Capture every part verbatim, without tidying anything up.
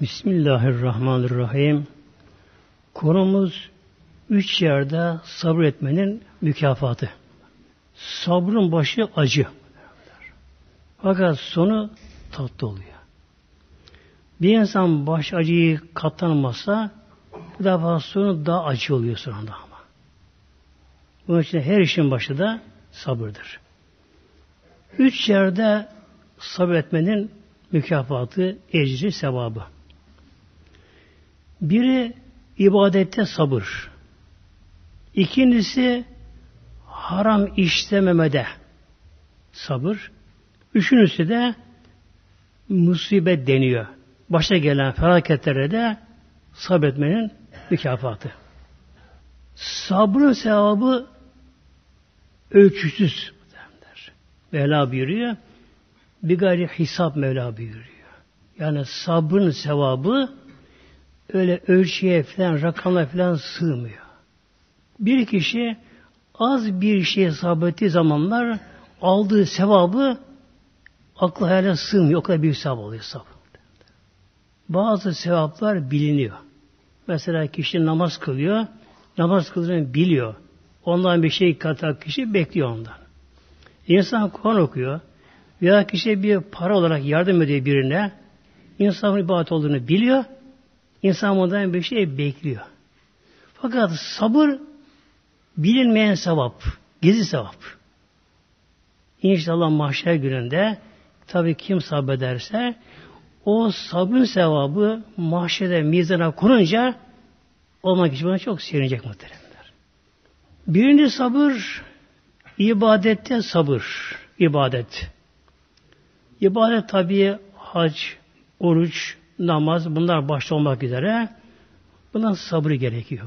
Bismillahirrahmanirrahim. Konumuz üç yerde sabretmenin mükafatı. Sabrın başı acı. Fakat sonu tatlı oluyor. Bir insan baş acıyı katlanmazsa bu defa sonu daha acı oluyor sonunda ama. Bunun için her işin başı da sabırdır. Üç yerde sabretmenin mükafatı, ecri, sevabı. Biri ibadette sabır. İkincisi haram işlememede sabır. Üçüncüsü de musibet deniyor. Başa gelen felaketlere de sabretmenin mükafatı. Sabrın sevabı ölçüsüz. Mevla buyuruyor. Bir gayri hesap Mevla buyuruyor. Yani sabrın sevabı öyle ölçüye falan, rakamla falan sığmıyor. Bir kişi az bir şeye sabrettiği zamanlar aldığı sevabı aklı hayale sığmıyor. O kadar büyük sevap oluyor sabır. Bazı sevaplar biliniyor. Mesela kişi namaz kılıyor. Namaz kıldığını biliyor. Ondan bir şey katar kişi bekliyor ondan. İnsan Kur'an okuyor. Veya kişi bir para olarak yardım ediyor birine. İnsanın ibadet olduğunu biliyor. İnsan ondan bir şey bekliyor. Fakat sabır bilinmeyen sevap. Gizli sevap. İnşallah mahşer gününde tabii kim sabrederse o sabrın sevabı mahşerde mizana konunca olmak için buna çok sevinecek muhteremler. Birinci sabır ibadette sabır. İbadet. İbadet tabii hac, oruç, namaz bunlar başta olmak üzere buna sabır gerekiyor.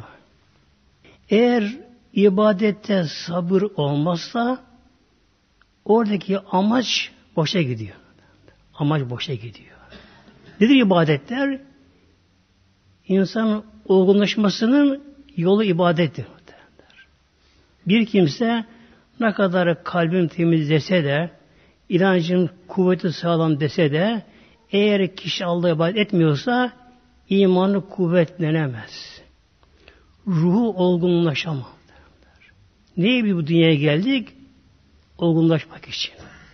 Eğer ibadette sabır olmazsa oradaki amaç boşa gidiyor. Amaç boşa gidiyor. Nedir ibadetler? İnsanın olgunlaşmasının yolu ibadettir. Bir kimse ne kadar kalbim temiz dese de, inancın kuvveti sağlam dese de, eğer kişi Allah'a ibadet etmiyorsa imanı kuvvetlenemez. Ruhu olgunlaşamaz. Neye bir bu dünyaya geldik? Olgunlaşmak için.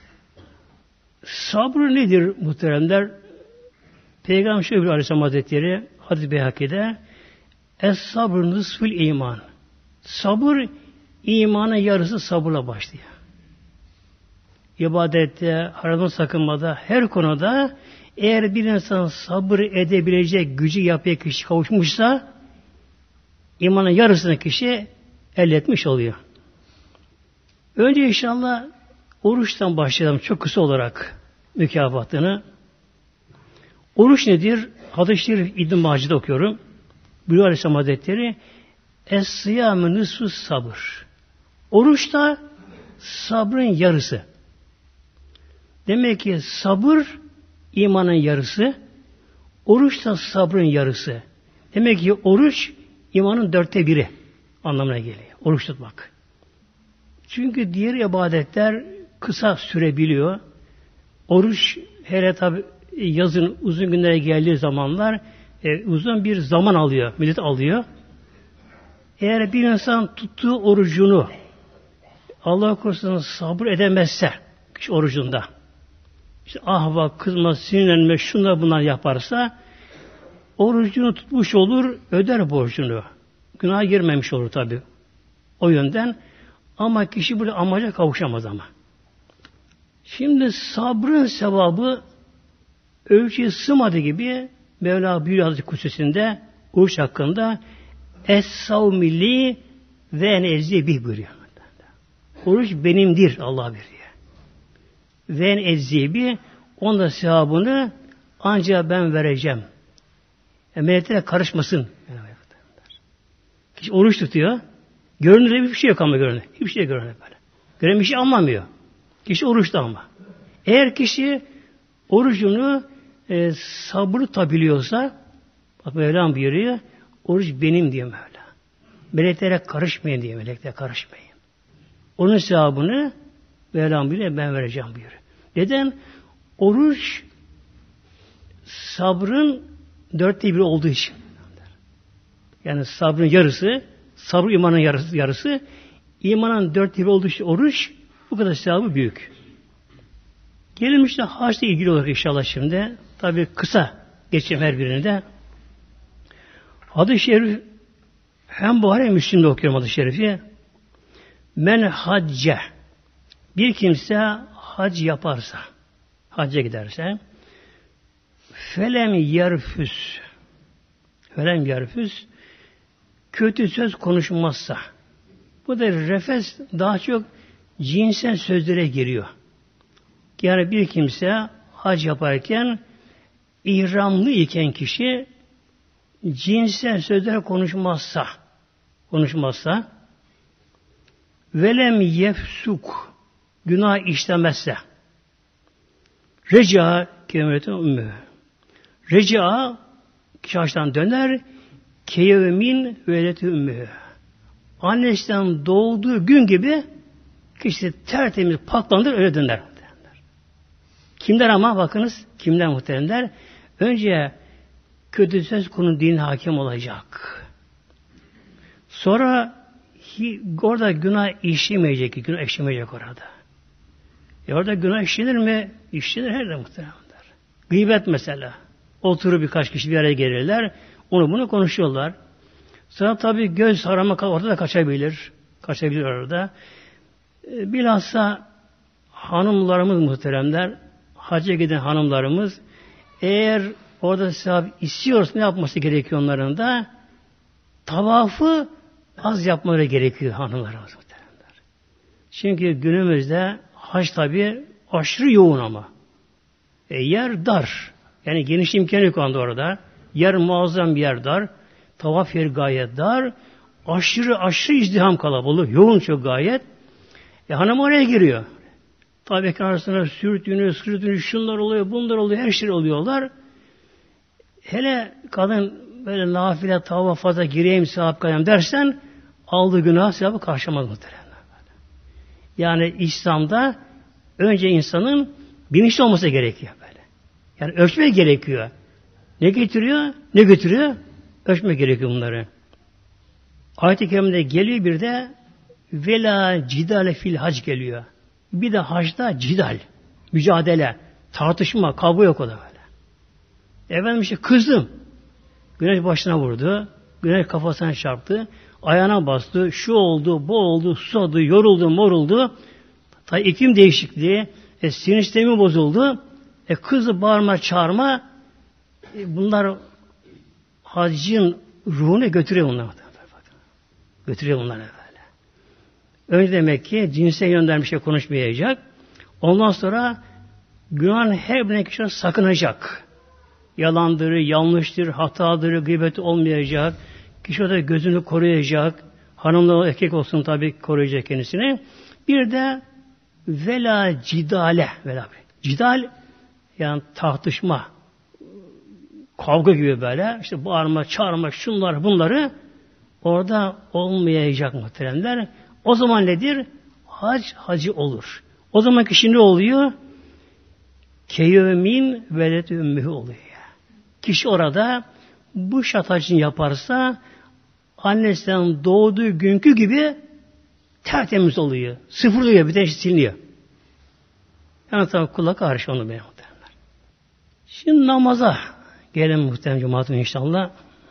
Sabır nedir muhteremler? Peygamber şöyle bir Aleyhisselam Hazretleri Hadis-i Beyhaki'de Es-sabr nısfül iman. Sabır imanın yarısı sabırla başlıyor. İbadette, haramdan sakınmada, her konuda eğer bir insan sabır edebilecek gücü yapıya kişi kavuşmuşsa imanın yarısını kişi elde etmiş oluyor. Önce inşallah oruçtan başlayalım çok kısa olarak mükafatını. Oruç nedir? Hadis-i Şerif İbn-i Mace'de okuyorum. Buyuruyor Aleyhisselam Hazretleri Es-sıyâmü nısfü sabır. Oruç da sabrın yarısı. Demek ki sabır imanın yarısı, oruç da sabrın yarısı. Demek ki oruç imanın dörtte biri anlamına geliyor. Oruç tutmak. Çünkü diğer ibadetler kısa sürebiliyor. Oruç hele tabi yazın uzun günlere geldiği zamanlar e, uzun bir zaman alıyor, müddet alıyor. Eğer bir insan tuttuğu orucunu Allah korusun sabır edemezse kişi orucunda işte ahva, kızma, sinirlenme, şunlar bunlar yaparsa orucunu tutmuş olur, öder borcunu. Günaha girmemiş olur tabi. O yönden ama kişi burada amaca kavuşamaz ama. Şimdi sabrın sevabı ölçüye sığmadığı gibi Mevla buyuruyor Hazreti Kutsesi'nde oruç hakkında Es-savmili ve en ezzi bih buyuruyor. Oruç benimdir Allah buyuruyor. Ve en ezzi bih onun da sevabını ancak ben vereceğim. Yani meleklere karışmasın. Kişi oruç tutuyor. Görünürde bir şey yok ama görünür. Hiçbir şey görünür böyle. Gören bir şey anlamıyor. Kişi oruçta ama. Eğer kişi orucunu e, sabır tutabiliyorsa bak Mevlam buyuruyor oruç benim diyor Mevla. Meleklere karışmayın diye meleklere karışmayın. Onun sevabını Mevlam buyuruyor ben vereceğim buyuruyor. Neden? Oruç sabrın dörtte bir olduğu için. Yani sabrın yarısı, sabır imanın yarısı, yarısı imanın dörtte bir olduğu için oruç bu kadar sevabı büyük. Gelelim işte haçla ilgili olarak inşallah şimdi. Tabi kısa geçeceğim her birini de. Hadis-i şerif hem Buhari hem Müslim'de okuyorum hadis-i şerifi. Men hacce, bir kimse hac yaparsa, hacca giderse, felem yerfüs, felem yerfüs, kötü söz konuşmazsa, bu da refes daha çok cinsel sözlere giriyor. Yani bir kimse hac yaparken, ihramlı iken kişi, cinsel sözler konuşmazsa, konuşmazsa, velem yefsuk, günah işlemezse, reca kelimeti ümmü. Reca kişi haçtan döner, keyevmin veleti ümmü. Annesinden doğduğu gün gibi kişi tertemiz paklandır, öyle döner. Kimler ama bakınız, kimler muhteremler? Önce kötü söz konu din hakim olacak. Sonra orada günah işlemeyecek, günah işlemeyecek orada. E orada günah işlenir mi? İşlenir her de muhteremler. Gıybet mesela. Oturup birkaç kişi bir araya gelirler, onu bunu konuşuyorlar. Sonra tabii göz harama orada kaçabilir. Kaçabilir orada. E, bilhassa hanımlarımız muhteremler, hacca giden hanımlarımız, eğer orada sevap istiyorsa ne yapması gerekiyor onların da? Tavafı az yapmaları gerekiyor hanımlarımız muhteremler. Çünkü günümüzde hac tabi aşırı yoğun ama. E, yer dar. Yani geniş imkanı yok anda orada. Yer muazzam bir yer dar. Tavaf yeri gayet dar. Aşırı aşırı izdiham kalabalık. Yoğun çok gayet. E, hanım oraya giriyor. Tabi arasında sürtünüyor, sürtünüyor, şunlar oluyor, bunlar oluyor, her şey oluyorlar. Hele kadın böyle nafile tavaf fazla gireyim, sevap kayayım dersen aldığı günah sevabı karşılamaz muhtemelen. Yani İslam'da önce insanın bilinçli olması gerekiyor böyle. Yani ölçmek gerekiyor. Ne getiriyor, ne götürüyor? Ölçmek gerekiyor bunları. Ayet-i Kerime'de geliyor bir de vela cidale fil hac geliyor. Bir de hacda cidal, mücadele, tartışma, kavga yok o da böyle. Efendim işte kızdım. Güneş başına vurdu. Güneş kafasına çarptı. Ayağına bastı. Şu oldu, bu oldu, susadı, yoruldu, moruldu. Tabi iklim değişikliği. E, sinir sistemi bozuldu. E, kızı bağırma, çağırma. E, bunlar haccın ruhunu götürüyor bunlar. Götürüyor bunlar böyle. Önce demek ki cinsel yönden bir şey konuşmayacak. Ondan sonra günahın her birine kişi sakınacak. Yalandır, yanlıştır, hatadır, gıybet olmayacak. Kişi orada gözünü koruyacak. Hanımla erkek olsun tabii koruyacak kendisini. Bir de vela cidale. Vela. Cidal yani tartışma, kavga gibi böyle. İşte bağırma, çağırma, şunlar bunları orada olmayacak muhteremler. O zaman nedir? Hac, hacı olur. O zaman kişi ne oluyor? Keyevmin velet ümmühü oluyor. Kişi orada bu şatacını yaparsa annesinden doğduğu günkü gibi tertemiz oluyor. Sıfırlıyor, bir de siliniyor. Yani tabi kulak karşı onu benim muhtemelen. Şimdi namaza gelelim muhtemelen cumaatim inşallah.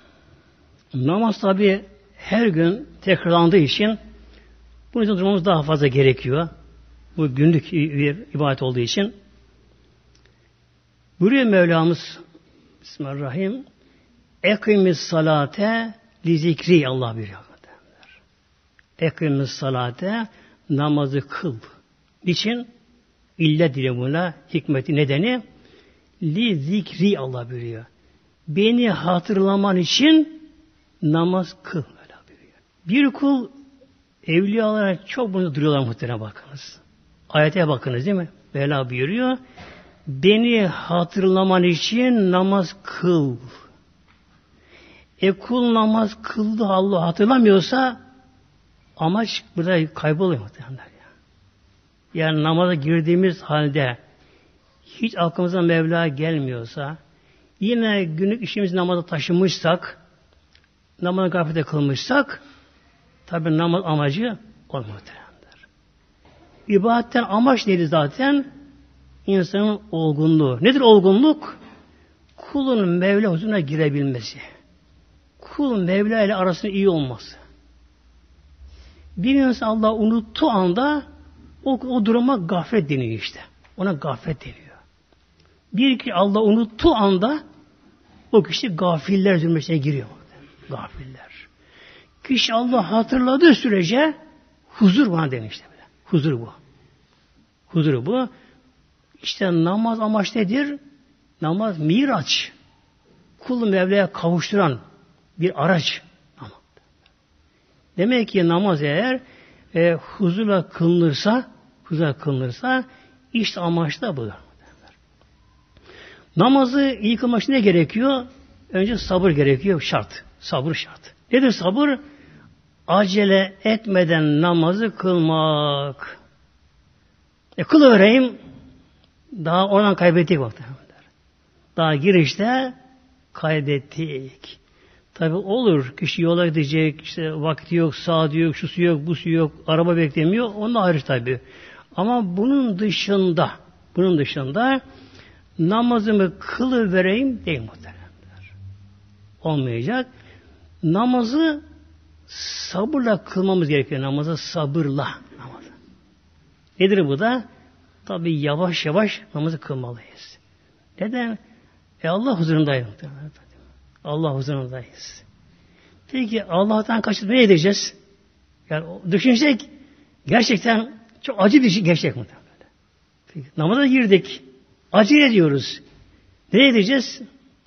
Namaz tabi her gün tekrarlandığı için bunun için durmamız daha fazla gerekiyor. Bu günlük bir ibadet olduğu için. Buyuruyor Mevlamız Bismillahirrahmanirrahim. Ekimiz salate li zikri Allah buyuruyor. Ekimiz salate namazı kıl. Niçin? İlle dile buna hikmeti nedeni li zikri Allah buyuruyor. Beni hatırlaman için namaz kıl. Bir kul evliyalara çok bunu duruyorlar muhtemelen bakınız. Ayete bakınız değil mi? Mevla buyuruyor. Beni hatırlaman için namaz kıl. E kul namaz kıldı Allah hatırlamıyorsa amaç burada kayboluyor muhtemelen. Yani namaza girdiğimiz halde hiç aklımıza Mevla gelmiyorsa, Yine günlük işimizi namaza taşımışsak, namazı gaflete kılmışsak, tabi namaz amacı olmalıdır. İbadetten amaç neydi zaten? İnsanın olgunluğu. Nedir olgunluk? Kulun Mevla huzuruna girebilmesi. Kulun Mevla ile arasının iyi olması. Bir insan Allah'ı unuttuğu anda o, o duruma gaflet deniyor işte. Ona gaflet deniyor. Bir kişi Allah'ı unuttuğu anda o kişi gafiller zümresine giriyor. Gafiller. Kişi Allah'ı hatırladığı sürece huzur bana demişti. Huzur bu. Huzur bu. İşte namaz amaç nedir? Namaz miraç. Kulu Mevla'ya kavuşturan bir araç. Demek ki namaz eğer e, huzurla kılınırsa, huzurla kılınırsa işte amaç da budur. Namazı iyi kılmak için ne gerekiyor? Önce sabır gerekiyor. Şart. Sabır şart. Nedir sabır? Acele etmeden namazı kılmak. E kılıvereyim, daha oradan kaybettik vakti. Daha girişte kaybettik. Tabi olur, kişi yola gidecek, işte vakti yok, saati yok, şusu yok, busu yok, araba beklemiyor, onun ayrı tabi. Ama bunun dışında, bunun dışında namazımı kılıvereyim değil muhtemelenler. Olmayacak. Namazı sabırla kılmamız gerekiyor. Namazı sabırla. Namazı. Nedir bu da? Tabi yavaş yavaş namazı kılmalıyız. Neden? E Allah huzurundayız. Allah huzurundayız. Peki Allah'tan kaçıp ne edeceğiz? Yani düşünsek gerçekten çok acı bir şey gerçek mi? Peki, namaza girdik. Acele ediyoruz. Ne edeceğiz?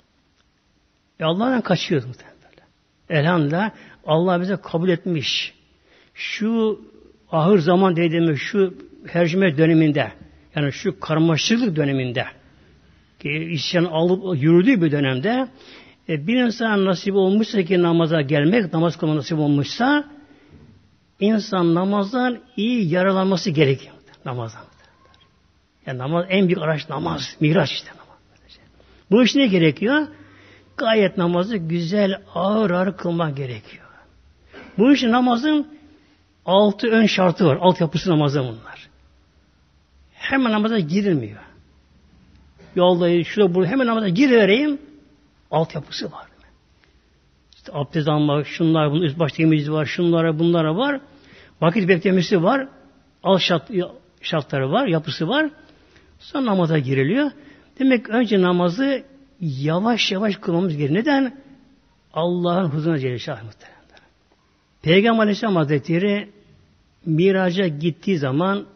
E Allah'tan kaçıyoruz muhtemelen. Elhamdülillah Allah bize kabul etmiş. Şu ahır zaman dediğimiz şu hercüme döneminde, yani şu karmaşıklık döneminde ki isyan alıp yürüdüğü bir dönemde e, bir insan nasip olmuşsa ki namaza gelmek, namaz kılma nasip olmuşsa insan namazdan iyi yaralanması gerekiyor. Namazdan. Yani namaz en büyük araç namaz. Miraç işte namaz. Bu iş ne gerekiyor? Gayet namazı güzel, ağır ağır kılmak gerekiyor. Bu işin namazın altı ön şartı var. Altyapısı namazı bunlar. Hemen namaza girilmiyor. Yoldayız, şurada burada hemen namaza girivereyim. Altyapısı var. İşte abdest almak, şunlar, bunun üst baş temizliği var, şunlara, bunlara var. Vakit beklemesi var. Alt şart, şartları var, yapısı var. Sonra namaza giriliyor. Demek ki önce namazı yavaş yavaş kılmamız gerekiyor. Neden? Allah'ın huzuruna Celle Şah muhtemelen. Peygamber Aleyhisselam Hazretleri Miraç'a gittiği zaman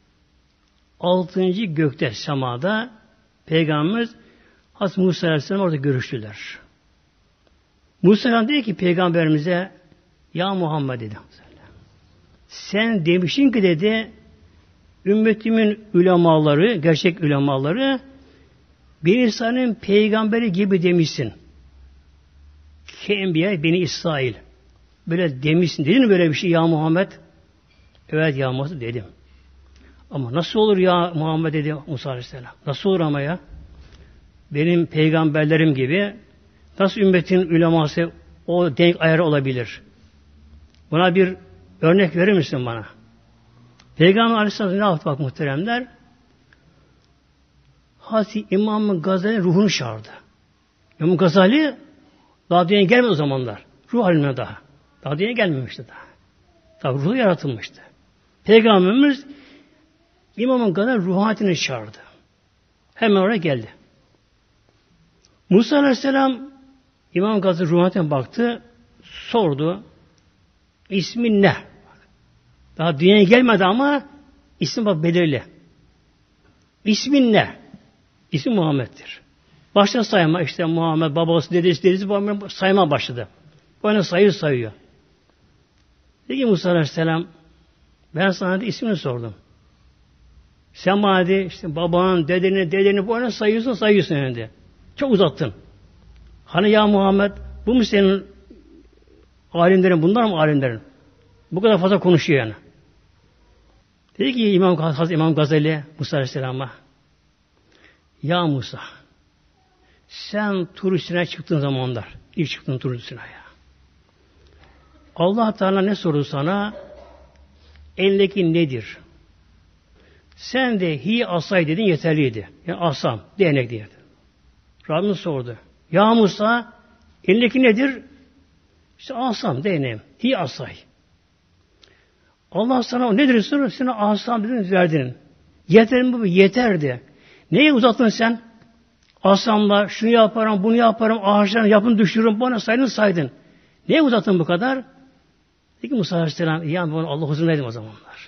altıncı gökte semada Peygamberimiz Hazreti Musa Aleyhisselam orada görüştüler. Musa Aleyhisselam dedi ki Peygamberimize ya Muhammed dedi. Sen demişsin ki dedi ümmetimin ulemaları, gerçek ulemaları bir insanın peygamberi gibi demişsin. Ki enbiya beni İsrail. Böyle demişsin. Dedin mi böyle bir şey ya Muhammed? Evet ya Muhammed dedim. Ama nasıl olur ya Muhammed dedi Musa Aleyhisselam. Nasıl olur ama ya? Benim peygamberlerim gibi nasıl ümmetin uleması o denk ayarı olabilir? Buna bir örnek verir misin bana? Peygamber Aleyhisselam ne yaptı bak muhteremler? Hazreti İmam Gazali ruhunu çağırdı. İmam Gazali daha dünyaya gelmedi o zamanlar. Ruh haline daha. Daha dünyaya gelmemişti daha. Tabi ruhu yaratılmıştı. Peygamberimiz İmam Gazali ruhaniyetini çağırdı. Hemen oraya geldi. Musa Aleyhisselam İmam Gazali ruhaniyetine baktı. Sordu. İsmin ne? Daha dünyaya gelmedi ama isim bak belirli. İsmin ne? İsmi Muhammed'dir. Başta sayma işte Muhammed, babası, dedesi, dedesi sayma başladı. Böyle sayı sayıyor. Dedi ki Musa Aleyhisselam ben sana de ismini sordum. Sen bana de işte babanın, dedenin, dedenin böyle sayıyorsun, sayıyorsun yani. Çok uzattın. Hani ya Muhammed bu mu senin alimlerin, bunlar mı alimlerin? Bu kadar fazla konuşuyor yani. Dedi ki İmam, Hazreti İmam Gazali Musa Aleyhisselam'a ya Musa sen tur üstüne çıktığın zamanlar, ilk çıktığın tur üstüne ya. Allah Teala ne sordu sana? Elindeki nedir? Sen de hi asay dedin yeterliydi. Yani asam, değnek diye. Rabbim sordu. Ya Musa, elindeki nedir? İşte asam, değneğim. Hi asay. Allah sana nedir soruyor? Sana asam dedin, verdin. Yeter mi bu? Yeterdi. Neye uzattın sen? Asamla şunu yaparım, bunu yaparım, ağaçlarını yapın düşürürüm, bana saydın saydın. Neye uzattın bu kadar? Peki Musa Aleyhisselam, ya ben Allah huzurundaydım o zamanlar.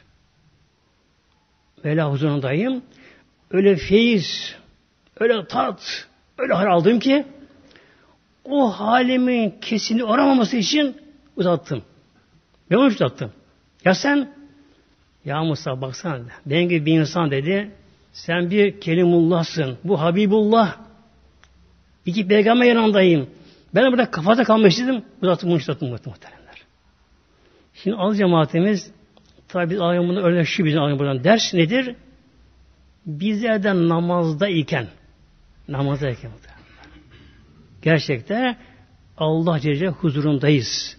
Mevla huzurundayım. Öyle feyiz, öyle tat, öyle hal aldım ki o halimin kesinliği oramaması için uzattım. Ben onu uzattım. Ya sen, ya Musa baksana, ben gibi bir insan dedi, sen bir Kelimullah'sın, bu Habibullah, iki peygamber yanındayım. Ben burada kafada kalmış dedim, uzattım, uzattım, muhteremler. Şimdi az cemaatimiz, tabi biz alayım bunu öyle şu bizim alayım buradan. Ders nedir? Bizlerden namazda iken, namazda iken gerçekten Allah Celle huzurundayız.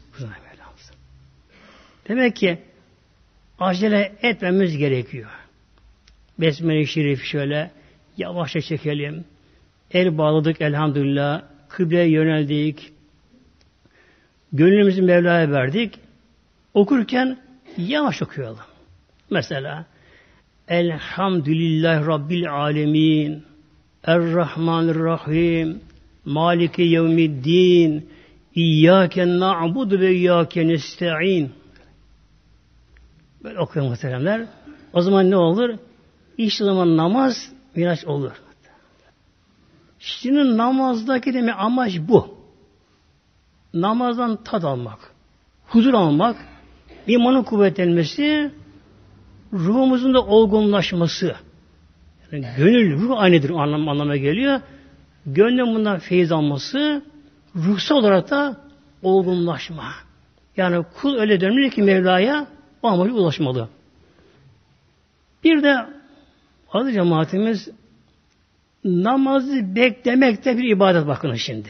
Demek ki acele etmemiz gerekiyor. Besmele-i Şerif şöyle yavaşça çekelim. El bağladık elhamdülillah. Kıbleye yöneldik. Gönlümüzü Mevla'ya verdik. Okurken yavaş okuyalım. Mesela Elhamdülillahi Rabbil Alemin Errahmanirrahim Maliki Yevmiddin İyyâke na'budu ve iyyâke nesta'in. Böyle okuyalım muhteremler. O zaman ne olur? İşte o zaman namaz miraç olur. Şimdi namazdaki demek amaç bu. Namazdan tad almak, huzur almak, imanın kuvvetlenmesi, ruhumuzun da olgunlaşması. Yani gönül, ruh aynıdır anlam, anlamına geliyor. Gönlün bundan feyiz alması, ruhsal olarak da olgunlaşma. Yani kul öyle dönmeli ki Mevla'ya o amaca ulaşmalı. Bir de aziz cemaatimiz namazı beklemek de bir ibadet bakın şimdi.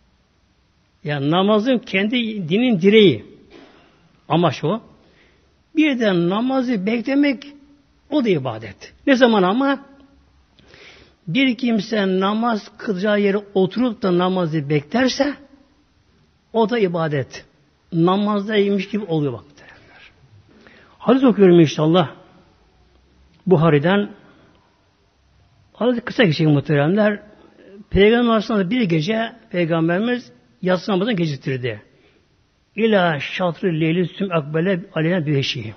Yani namazın kendi dinin direği. Amaç o. Bir de namazı beklemek o da ibadet. Ne zaman ama? Bir kimse namaz kılacağı yere oturup da namazı beklerse o da ibadet. Namazdaymış gibi oluyor bak. Hadis okuyorum inşallah. Buhari'den. Hadis kısa geçecek muhteremler. Peygamber arasında bir gece Peygamberimiz yatsı namazını geciktirdi. İlâ şatrı leyli süm akbele aleyna büheşi.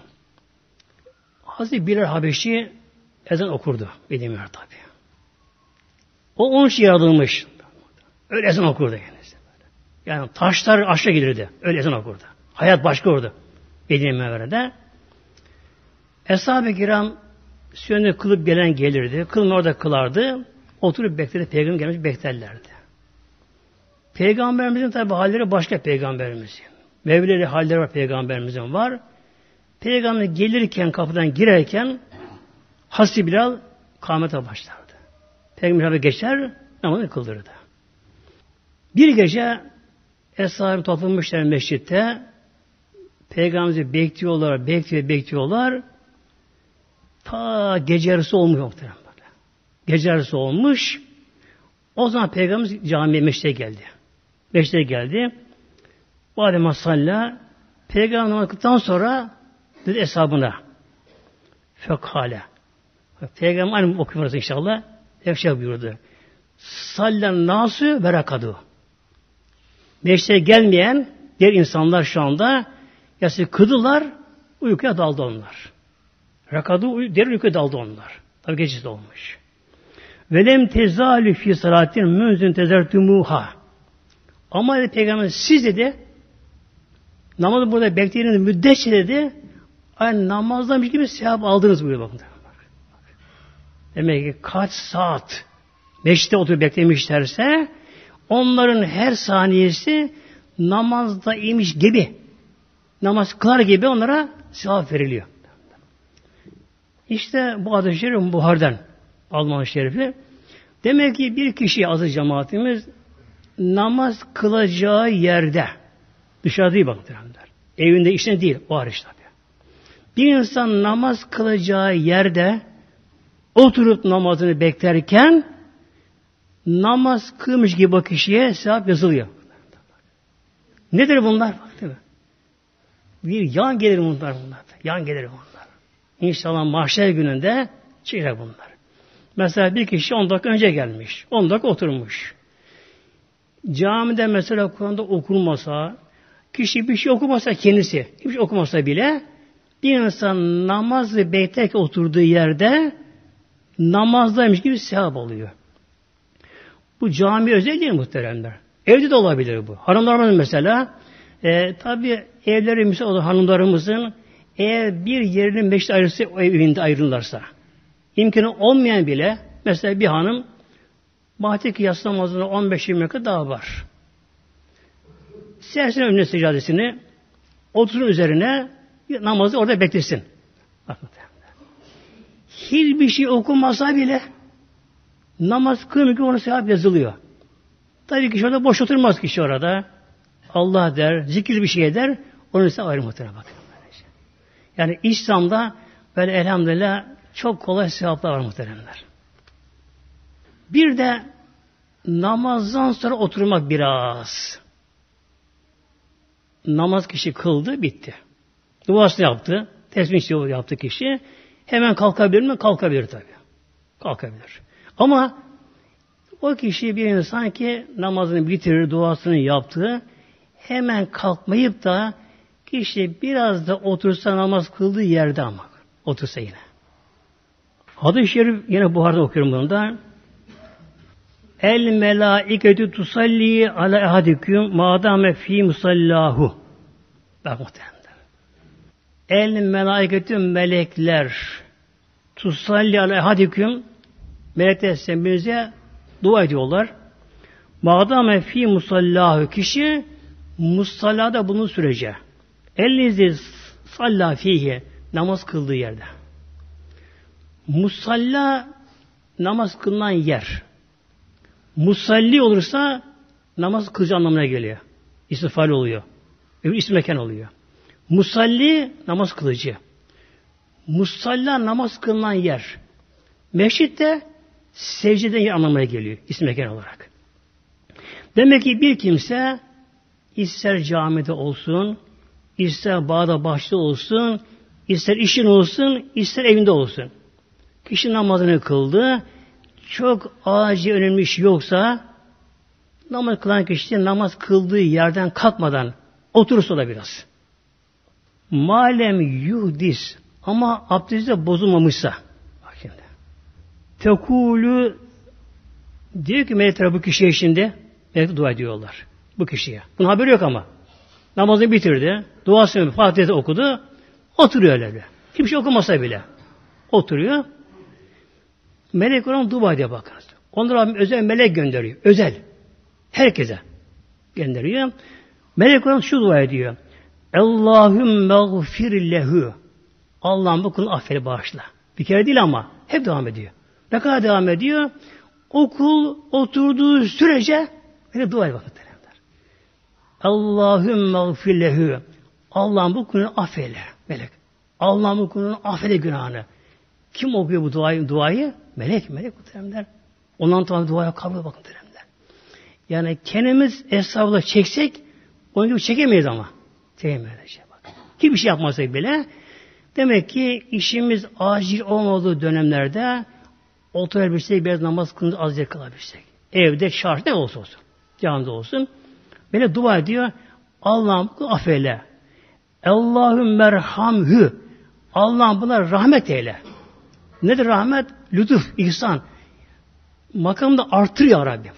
Hazreti Bilal Habeşi ezan okurdu. Bilmiyor tabi. O onun için yaratılmış. Öyle ezan okurdu yani. Yani taşlar aşağı gelirdi. Öyle ezan okurdu. Hayat başka orada. Medine Mevre'de. Eshab-ı kiram sünneti kılıp gelen gelirdi. Kılın orada kılardı. Oturup beklerdi. Peygamber gelmiş beklerlerdi. Peygamberimizin tabi halleri başka peygamberimizin. Mevleri halleri var peygamberimizin var. Peygamber gelirken kapıdan girerken Hazreti Bilal kâmete başlardı. Peygamber geçer namazını kıldırdı. Bir gece Eshab-ı toplanmışlar mescitte. Peygamberimizi bekliyorlar, bekliyor, bekliyorlar. Ta gece yarısı olmuş muhtemelen. Gece yarısı olmuş. O zaman Peygamberimiz camiye meşte geldi. Meşte geldi. Bu adem salla Peygamber namazı kıldıktan sonra dedi hesabına fekale. Peygamber aynı okuyoruz inşallah. Efşa buyurdu. Sallen nasu berakadu. Meşte gelmeyen diğer insanlar şu anda yası kıdılar, uykuya daldı onlar. Rakadu derin uykuya daldı onlar. Tabi gecesi de olmuş. Velem tezalü fi salatin münzün tezertumuha. Ama dedi Peygamber siz dedi namazı burada beklediğiniz müddetçe dedi aynı namazdan bir gibi sevap aldınız buyuruyor bakın. Demek ki kaç saat meşte oturup beklemişlerse onların her saniyesi namazda imiş gibi namaz kılar gibi onlara sevap veriliyor. İşte bu hadis-i şerif Buhari'den Alman şerifi. Demek ki bir kişi aziz cemaatimiz namaz kılacağı yerde, dışarıda değil bakın. Evinde işine değil, o hariç tabii. Bir insan namaz kılacağı yerde oturup namazını beklerken namaz kılmış gibi o kişiye sevap yazılıyor. Nedir bunlar? Bak, değil mi? Bir yan gelir bunlar bunlar. Yan gelir bunlar. İnşallah mahşer gününde çıkacak bunlar. Mesela bir kişi on dakika önce gelmiş. on dakika oturmuş. Camide mesela Kur'an'da okunmasa, kişi bir şey okumasa kendisi, hiçbir şey okumasa bile bir insan namazı beklerken oturduğu yerde namazdaymış gibi sevap alıyor. Bu cami özel değil muhteremler. Evde de olabilir bu. Hanımlarımız mesela e, tabi evlerimiz olan hanımlarımızın eğer bir yerinin meşte ayrısı o evinde ayrılırlarsa imkanı olmayan bile mesela bir hanım baktı ki yatsı namazına on beş yirmi dakika daha var. Sersin önüne secadesini oturun üzerine namazı orada beklesin. Bakın. Hiçbir şey okunmasa bile namaz kılmıyor ki ona sevap yazılıyor. Tabii ki orada boş oturmaz kişi orada. Allah der, zikir bir şey eder, onun ise ayrı muhtemelen bakın. Yani İslam'da böyle elhamdülillah çok kolay sevaplar var muhteremler. Bir de namazdan sonra oturmak biraz. Namaz kişi kıldı, bitti. Duasını yaptı, tesbih yaptı kişi. Hemen kalkabilir mi? Kalkabilir tabii. Kalkabilir. Ama o kişi bir insan ki namazını bitirir, duasını yaptı. Hemen kalkmayıp da kişi biraz da otursa namaz kıldığı yerde ama. Otursa yine. Hadis-i şerif yine Buhar'da okuyorum bunu da. El melaiketü tusalli ala ehadiküm madame fi musallahu. Bak muhtemelen. El melaiketü melekler tusalli ala ehadiküm melekler sembinize dua ediyorlar. Madame fi musallahu kişi musallada bunun sürece. Elinizi salla fihi namaz kıldığı yerde. Musalla namaz kılınan yer. Musalli olursa namaz kılıcı anlamına geliyor. İstifal oluyor. Öbür isim mekan oluyor. Musalli namaz kılıcı. Musalla namaz kılınan yer. Mescid de secdeden yer anlamına geliyor. İsim mekan olarak. Demek ki bir kimse ister camide olsun, ister bağda bahçede olsun, ister işin olsun, ister evinde olsun. Kişi namazını kıldı. Çok acil önemli iş yoksa namaz kılan kişi namaz kıldığı yerden kalkmadan oturursa da biraz. Malem yuhdis ama abdesti de bozulmamışsa bak şimdi. Tekulü diyor ki melekler bu kişiye şimdi melekler dua ediyorlar. Bu kişiye. Bunun haberi yok ama. Namazını bitirdi. Duasını Fatiha'da okudu. Oturuyor öyle. Hiçbir şey okumasa bile. Oturuyor. Melek ona dua ediyor bakınız. Onlara özel melek gönderiyor. Özel. Herkese gönderiyor. Melek ona şu dua ediyor. Allahümme gfir lehu. Allah'ım bu kulunu affet bağışla. Bir kere değil ama hep devam ediyor. Ne kadar devam ediyor? O kul oturduğu sürece böyle dua ediyor. Allahümme gfir lehu. Allah'ım bu kulunu affeyle. Melek. Allah'ım bu kulunu affede günahını. Kim okuyor bu duayı? duayı? Melek, melek muhteremler. Ondan sonra duaya kabul bakın muhteremler. Yani kendimiz hesabla çeksek onun gibi çekemeyiz ama. Çekemeyiz. Bak. Hiçbir şey yapmasak bile demek ki işimiz acil olmadığı dönemlerde oturabilsek, biraz namaz kılınca azıcık kalabilsek. Evde şarj ne olsa olsun. Camide olsun. Böyle dua ediyor. Allah'ım affeyle. Allahümme merhamhü. Allah'ım buna rahmet eyle. Nedir rahmet? Lütuf, ihsan. Makamını da artırıyor ya Rabbi.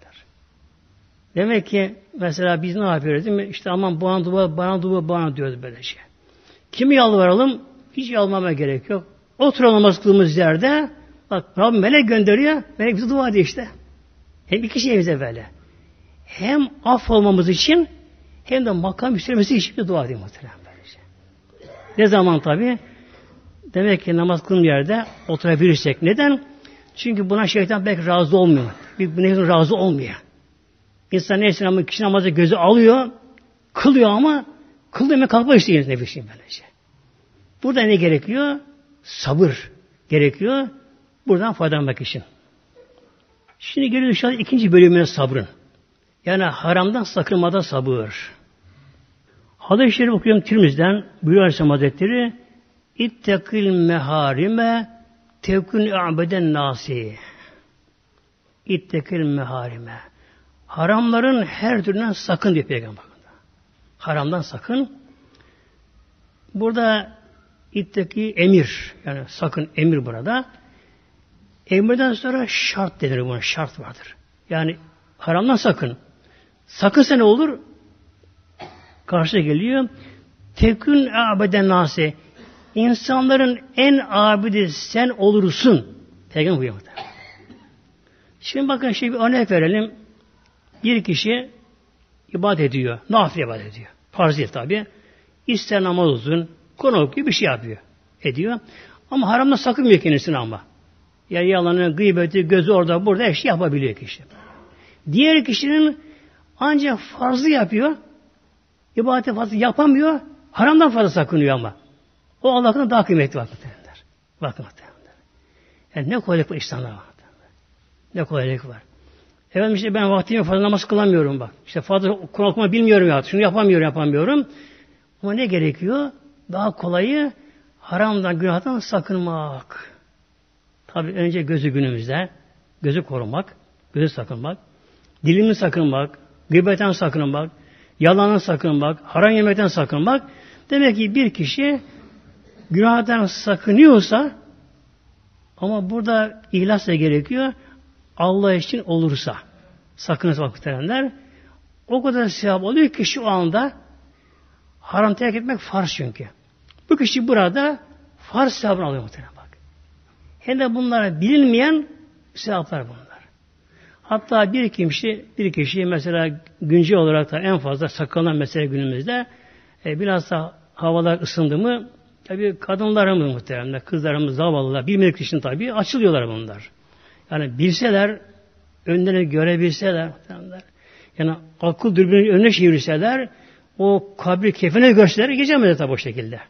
Demek ki mesela biz ne yapıyoruz değil mi? İşte aman bana dua, bana dua, bana diyoruz böyle şey. Kimi yalvaralım? Hiç yalvarmaya gerek yok. Oturalım namaz kıldığımız yerde bak Rabbi melek gönderiyor. Melek bize dua ediyor işte. Hem iki şeyimize böyle. Hem af olmamız için hem de makam yükselmesi için de dua ediyor muhtemelen böylece. Ne zaman tabi? Demek ki namaz kıldığım yerde oturabilirsek. Neden? Çünkü buna şeytan pek razı olmuyor. Bir nefsin razı olmuyor. İnsan neyse ama kişi namazı gözü alıyor, kılıyor ama kılıyor mu kalkmak istiyor nefsin böylece. Burada ne gerekiyor? Sabır gerekiyor. Buradan faydalanmak için. Şimdi geliyor inşallah ikinci bölümüne sabrın. Yani haramdan sakınmada sabır. Hadis-i Şerif okuyorum Tirmiz'den. Buyuruyor Aleyhisselam Hazretleri İttekil meharime tevkün a'beden nasi. İttekil meharime. Haramların her türünden sakın diyor Peygamber. Haramdan sakın. Burada itteki emir. Yani sakın emir burada. Emirden sonra şart denir buna. Şart vardır. Yani haramdan sakın. Sakınsa ne olur? Karşıya geliyor. Tekün abeden nase. İnsanların en abidi sen olursun. Peygamber buyuruyor. Şimdi bakın şey bir örnek verelim. Bir kişi ibadet ediyor. Nafile ibadet ediyor. Farziyet tabi. İster namaz olsun, Kur'an okuyor, bir şey yapıyor. Ediyor. Ama haramda sakınmıyor kendisini ama. Yani yalanı, gıybeti, gözü orada, burada her şey yapabiliyor kişi. Diğer kişinin ancak farzı yapıyor. İbadeti fazla yapamıyor. Haramdan fazla sakınıyor ama. O Allah'ın daha kıymetli bakın. Bakın. Yani ne kolaylık var İslam'da var. Ne kolaylık var. Efendim işte ben vaktimi fazla namaz kılamıyorum bak. İşte fazla Kur'an okuma bilmiyorum ya. Şunu yapamıyorum, yapamıyorum. Ama ne gerekiyor? Daha kolayı haramdan, günahdan sakınmak. Tabii önce gözü günümüzde. Gözü korumak. Gözü sakınmak. Dilini sakınmak. Gıybetten sakınmak. Yalandan sakınmak. Haram yemekten sakınmak. Demek ki bir kişi günahdan sakınıyorsa ama burada ihlas da gerekiyor. Allah için olursa sakınırsa vakitlerenler o kadar sevap oluyor ki şu anda haram terk etmek farz çünkü. Bu kişi burada farz sevabını alıyor muhtemelen bak. Hem de bunlara bilinmeyen sevaplar bunlar. Hatta bir kişi, bir kişi mesela güncel olarak da en fazla sakınan mesele günümüzde e, biraz da havalar ısındı mı tabii kadınlarımız muhtemelen, kızlarımız, zavallılar bilmedik için tabii açılıyorlar bunlar. Yani bilseler, önlerini görebilseler, yani akıl dürbünün önüne çevirseler, o kabri kefene görseler, geçemezler tabi o şekilde.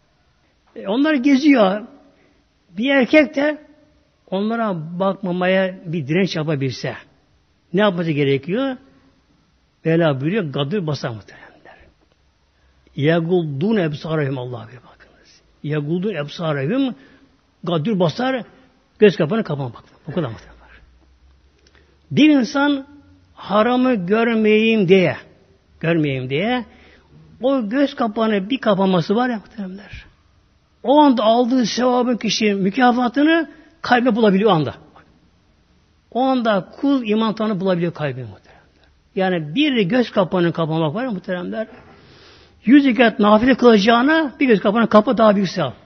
E onlar geziyor. Bir erkek de onlara bakmamaya bir direnç yapabilse, ne yapması gerekiyor? Bela buyuruyor, gadır basar muhteremler. Yeguldun ebsarehum Allah'a bir bakınız. Yeguldun ebsarehum gadır basar, göz kapağını kapan bak. Bu kadar muhtemelen var. Bir insan haramı görmeyeyim diye, görmeyeyim diye o göz kapağını bir kapaması var ya muhtemelenler. O anda aldığı sevabın kişi mükafatını kalbe bulabiliyor o anda. O anda kul iman tanı bulabiliyor kalbine muhtemelenler. Yani bir göz kapağını kapamak var ya muhtemelenler. Yüz ikat nafile kılacağına bir göz kapağını kapa daha büyük sevap.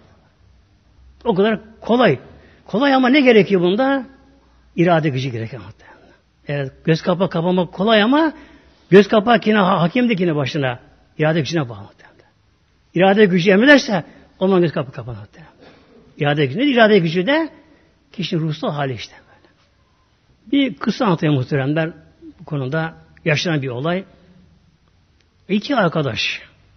O kadar kolay. Kolay ama ne gerekiyor bunda? İrade gücü gerekiyor. Evet, göz kapağı kapamak kolay ama göz kapağı kine hakimdekine başına irade gücüne bağlı. İrade gücü emrederse o zaman göz kapağı kapanır. İrade gücü nedir? İrade gücü de kişinin ruhsal hali işte böyle. Bir kısa anlatayım muhteremler bu konuda yaşanan bir olay. İki arkadaş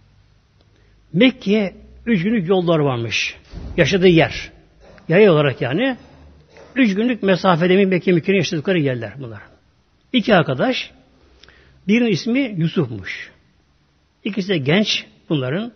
Mekke'ye üç günlük yollar varmış. Yaşadığı yer. Yaya olarak yani. Üç günlük mesafede Mekke Mekke'nin yaşadıkları yerler bunlar. İki arkadaş. Birinin ismi Yusuf'muş. İkisi de genç bunların.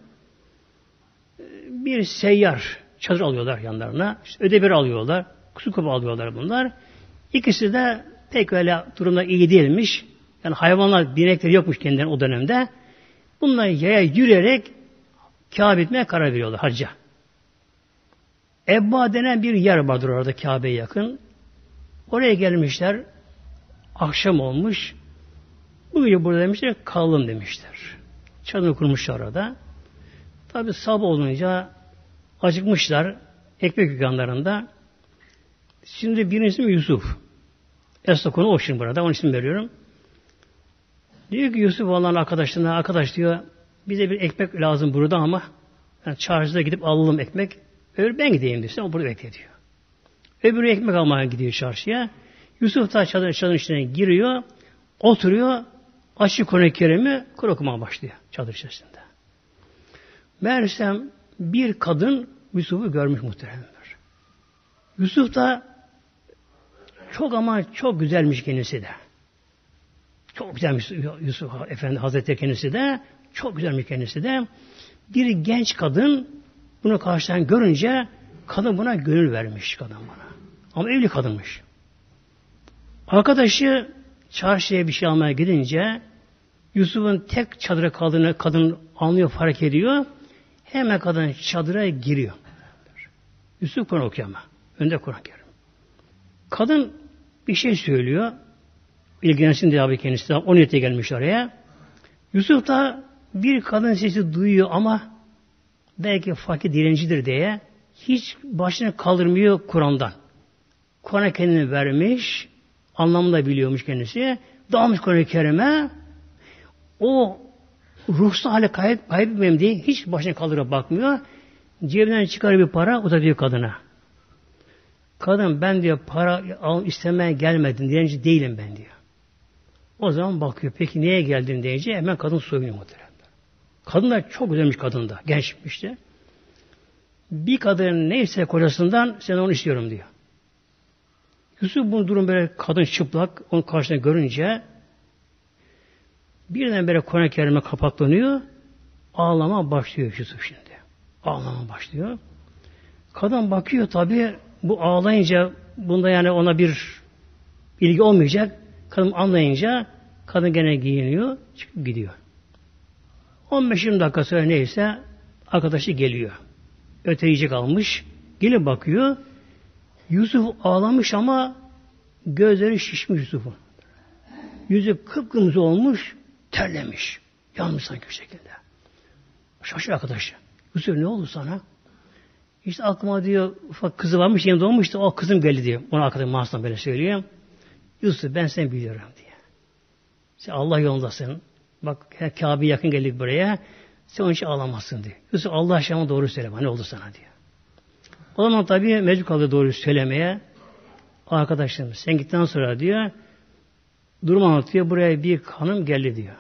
Bir seyyar çadır alıyorlar yanlarına. İşte ödebiri alıyorlar. Su kabı alıyorlar bunlar. İkisi de pek öyle durumda iyi değilmiş. Yani hayvanlar, binekleri yokmuş kendilerine o dönemde. Bunlar yaya yürüyerek Kabe etmeye karar veriyorlar hacca. Ebba denen bir yer vardır orada Kabe'ye yakın. Oraya gelmişler. Akşam olmuş. Bu gece burada demişler kalalım demişler. Çadırı kurmuşlar orada. Tabi sabah olunca acıkmışlar. Ekmek dükkanlarında. Şimdi birinin ismi Yusuf. Esna konu o şimdi burada. Onun ismini veriyorum. Diyor ki Yusuf olan arkadaşlarına arkadaş diyor bize bir ekmek lazım burada ama yani çarşıda gidip alalım ekmek. Öyle ben gideyim diyor. O burada bekle diyor. Öbürü ekmek almaya gidiyor çarşıya. Yusuf da çadırın, çadırın içine giriyor. Oturuyor. Açık Kur'an-ı Kerim'i Kur'an okumaya başlıyor çadır içerisinde. Meğersem bir kadın Yusuf'u görmüş muhteremler. Yusuf da çok ama çok güzelmiş kendisi de. Çok güzelmiş Yusuf Efendi Hazretleri kendisi de. Çok güzelmiş kendisi de. Bir genç kadın bunu karşıdan görünce kadın buna gönül vermiş kadın buna. Ama evli kadınmış. Arkadaşı çarşıya bir şey almaya gidince Yusuf'un tek çadıra kaldığını kadın anlıyor, fark ediyor. Hemen kadın çadıra giriyor. Yusuf Kur'an okuyor ama. Önde Kur'an Kerim. Kadın bir şey söylüyor. İlgilensin diye abi kendisi de o niyete gelmiş oraya. Yusuf da bir kadın sesi duyuyor ama belki fakir dilencidir diye hiç başını kaldırmıyor Kur'an'dan. Kur'an'a kendini vermiş, anlamını da biliyormuş kendisi. Dalmış Kur'an-ı Kerim'e. O ruhsal hale kayıp, kaybetmeyeyim diye hiç başını kaldırıp bakmıyor. Cebinden çıkarıyor bir para, o da diyor kadına. Kadın ben diyor para al, istemeye gelmedim, dilenci değilim ben diyor. O zaman bakıyor, peki niye geldin deyince hemen kadın soyunuyor muhtemelen. Kadın da çok güzelmiş kadın da, gençmiş de. Bir kadın neyse kocasından sen onu istiyorum diyor. Yusuf bu durum böyle kadın çıplak, onun karşısına görünce birden böyle Kur'an-ı Kerim'e kapaklanıyor, ağlama başlıyor Yusuf şimdi. Ağlama başlıyor. Kadın bakıyor tabii bu ağlayınca bunda yani ona bir ilgi olmayacak. Kadın anlayınca kadın gene giyiniyor, çıkıp gidiyor. on beş yirmi dakika sonra neyse arkadaşı geliyor. Öte yiyecek almış. Gelip bakıyor. Yusuf ağlamış ama gözleri şişmiş Yusuf'un. Yüzü kıpkırmızı olmuş, terlemiş. Yanmış sanki bir şekilde. Şaşır arkadaşı. Yusuf ne oldu sana? İşte aklıma diyor ufak kızı varmış, yeni doğmuştu. O kızım geldi diyor. Ona arkadaşım Mahsus'tan böyle söylüyor. Yusuf ben seni biliyorum diye. Sen Allah yolundasın. Bak Kabe yakın geldik buraya. Sen onun için ağlamazsın diyor. Yusuf Allah aşkına doğru söyle. Ne oldu sana diyor. O zaman tabii mecbur kaldı doğru söylemeye. Arkadaşım sen gittikten sonra diyor durum anlatıyor. Buraya bir hanım geldi diyor.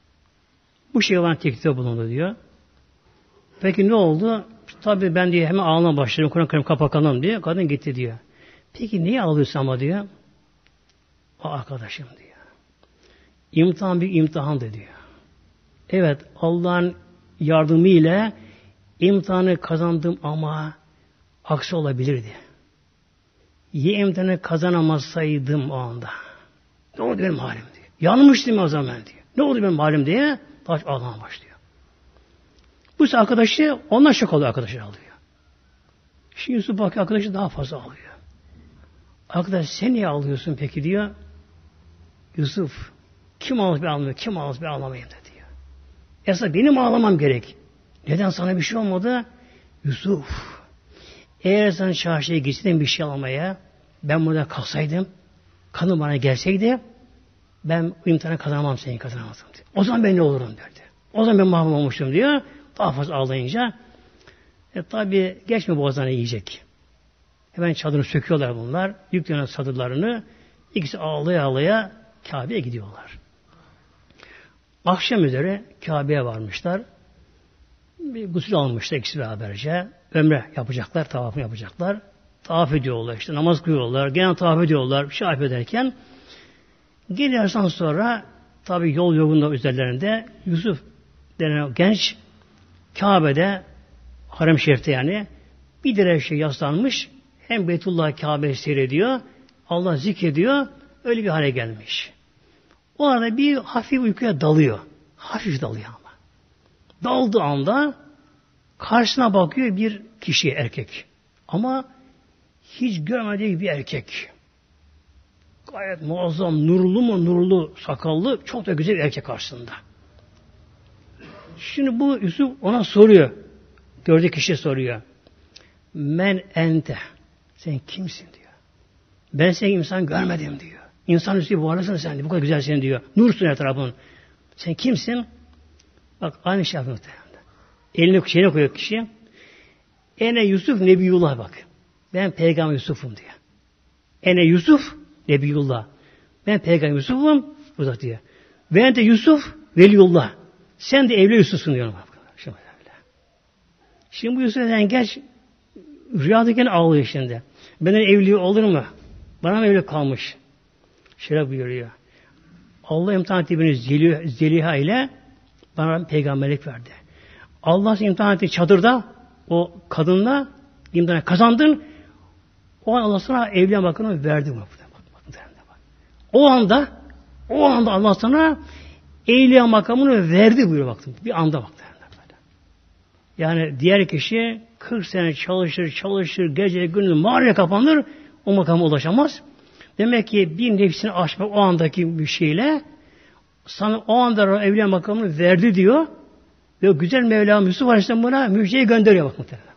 Bu şey bana teklifte bulundu diyor. Peki ne oldu? Tabii ben diye hemen ağlamaya başladım. Kur'an-ı Kerim kapatalım diye. Kadın gitti diyor. Peki niye ağlıyorsun ama diyor. O arkadaşım diyor. İmtihan bir imtihandı diyor. Evet Allah'ın yardımıyla imtihanı kazandım ama aksi olabilirdi. Ya imtihanı kazanamazsaydım o anda. Ne oldu benim halim diyor. Yanmıştım o zaman diyor. Ne oldu benim halim diye taş ağlamaya başlıyor. Bu arkadaşı ondan şok oluyor, arkadaşı alıyor. Şimdi Yusuf bakıyor arkadaşı daha fazla alıyor. Arkadaş sen niye ağlıyorsun peki diyor. Yusuf kim ağlamaz bir ağlamıyor, kim ağlamaz bir ağlamayayım da diyor. Esas benim ağlamam gerek. Neden sana bir şey olmadı? Yusuf eğer sen çarşıya gitseydin bir şey almaya ben burada kalsaydım kanım bana gelseydi ben imtihanı kazanamam seni kazanamazdım diyor. O zaman ben ne olurum derdi. O zaman ben mahrum olmuştum diyor. Daha fazla ağlayınca e, tabi geçme boğazına yiyecek. Hemen çadırını söküyorlar bunlar. Yüklenen çadırlarını ikisi ağlaya ağlaya Kabe'ye gidiyorlar. Akşam üzere Kabe'ye varmışlar. Bir gusül almışlar ikisi beraberce. Ömre yapacaklar, tavafını yapacaklar. Tavaf ediyorlar işte, namaz kılıyorlar. Gene tavaf ediyorlar, bir şey ederken geliyorsan sonra tabi yol yolunda üzerlerinde Yusuf denen genç Kabe'de Harem-i Şerif'te yani bir direğe şey yaslanmış hem Beytullah Kabe'yi seyrediyor Allah zikrediyor öyle bir hale gelmiş. O arada bir hafif uykuya dalıyor. Hafif dalıyor ama. Daldığı anda karşısına bakıyor bir kişi erkek. Ama hiç görmediği bir erkek. Gayet muazzam, nurlu mu nurlu, sakallı, çok da güzel bir erkek karşısında. Şimdi bu Yusuf ona soruyor. Gördüğü kişi soruyor. Men ente. Sen kimsin diyor. Ben seni insan görmedim diyor. İnsan üstü bu arasın sen diyor. Bu kadar güzelsin diyor. Nursun etrafın. Sen kimsin? Bak aynı şey yapıyor. Elini şeyine koyuyor kişi. Ene Yusuf Nebiyullah bak. Ben Peygamber Yusuf'um diyor. Ene Yusuf Nebiyullah. Ben Peygamber Yusuf'um. Uzak diyor. Ve ente Yusuf Veliyullah. Sen de evli Yusuf'sun diyor. Şimdi, şimdi bu Yusuf'dan geç rüyadayken ağlıyor şimdi. Benden evliliği olur mu? Bana mı evli kalmış? Şöyle buyuruyor. Allah imtihan etti beni Zeliha ile bana peygamberlik verdi. Allah seni imtihan etti çadırda o kadınla imtihanı kazandın. O an Allah sana evliya makamını verdi. O anda o anda Allah sana evliya makamını verdi buyuruyor baktım. Bir anda baktım. Yani diğer kişi kırk sene çalışır, çalışır, gece gündüz mağaraya kapanır, o makama ulaşamaz. Demek ki bir nefsini aşmak o andaki bir şeyle sana o anda evliya makamını verdi diyor. Ve o güzel Mevlam Yusuf Aleyhisselam buna müjdeyi gönderiyor bak muhtemelen.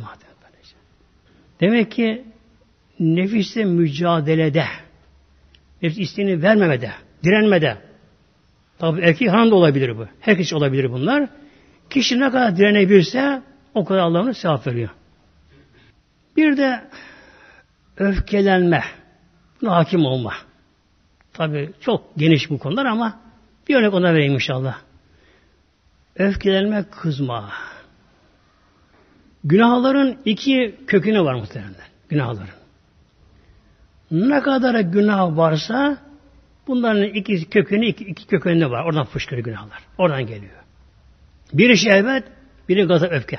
Demek ki nefisle mücadelede, nefis isteğini vermemede, direnmede. Tabi erkek hanım da olabilir bu. Herkes olabilir bunlar. Kişi ne kadar direnebilirse o kadar Allah'ın sevap veriyor. Bir de öfkelenme. Buna hakim olma. Tabi çok geniş bu konular ama bir örnek ona vereyim inşallah. Öfkelenme, kızma. Günahların iki kökeni var muhtemelen. Günahların. Ne kadar günah varsa bunların iki kökeni, iki, iki kökeni var. Oradan fışkırıyor günahlar. Oradan geliyor. Biri şehvet, biri gazap, öfke.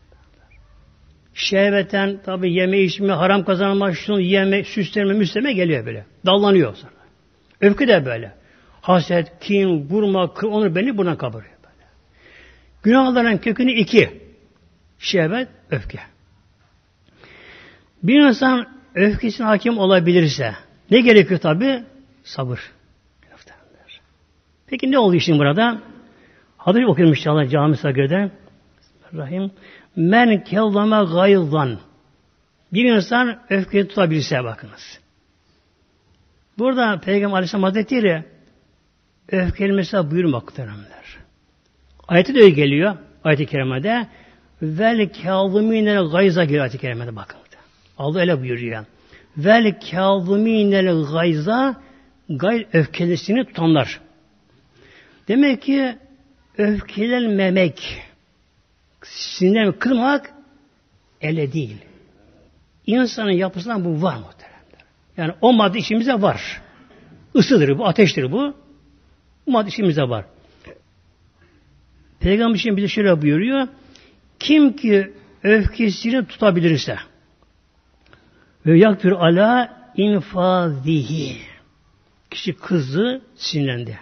Şehvetten tabi yeme içme, haram kazanma, şunu yeme, süsleme, müsleme geliyor böyle. Dallanıyor sonra. Öfke de böyle. Haset, kin, vurma, kır, onu beni buna kabarıyor böyle. Günahların kökeni iki. Şehvet, öfke. Bir insan öfkesine hakim olabilirse ne gerekiyor tabi? Sabır. Peki ne oluyor şimdi burada? Hadis okuyorum inşallah Cami Sagir'de. Rahim. Men kellame gayzan. Bir insan öfkeyi tutabilirse bakınız. Burada Peygamber Aleyhisselam Hazretleri öfkeli mesela buyurmaktadır. Ayeti de öyle geliyor. Ayet-i kerimede vel kâzımînel gayza geliyor ayet-i kerimede bakın. Allah öyle buyuruyor. Vel kâzımînel gayza gayr öfkelisini tutanlar. Demek ki öfkelenmemek, sinirlenmek, kırmak ele değil. İnsanın yapısından bu var muhteremler. Yani o madde içimizde var. Isıdır bu, ateştir bu. Bu madde içimizde var. Peygamber için bize şöyle buyuruyor. Kim ki öfkesini tutabilirse ve yaktir ala infazihi. Kişi kızdı, sinirlendi.